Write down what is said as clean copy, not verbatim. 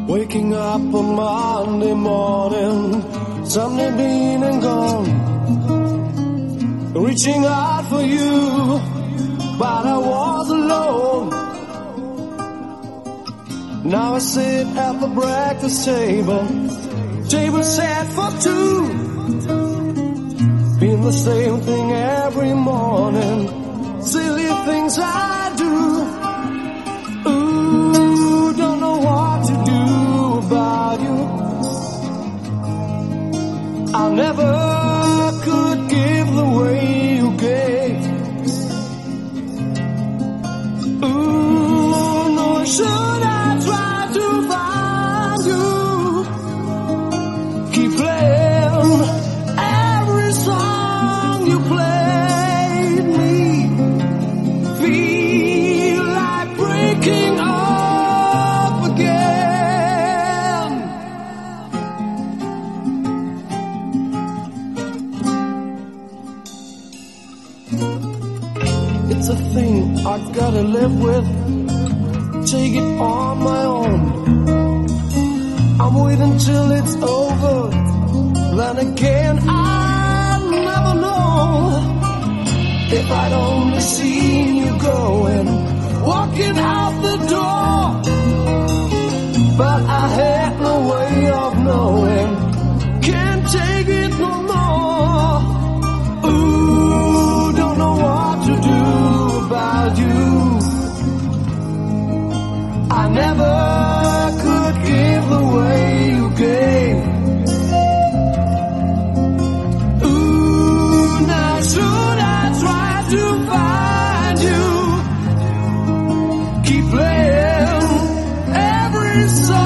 Waking up on Monday morning, Sunday been and gone. Reaching out for you, but I was alone. Now I sit at the breakfast table, table set for two. Been the same thing every morning, silly things I do. Ooh, don't know what to do about you. I never could give the way you gave. Ooh, no, should I try to find you? Keep playing every song you played me. Feel like breaking up again. It's a thing I gotta live with, take it on my own. I'm waiting till it's over, then again I'll never know. If I'd only seen you going, walking out the door, but I had no way of knowing, can't take it no more. Ooh, don't know what to do about you. I never could give the way you gave. Ooh, now should I try to find you? Keep playing every song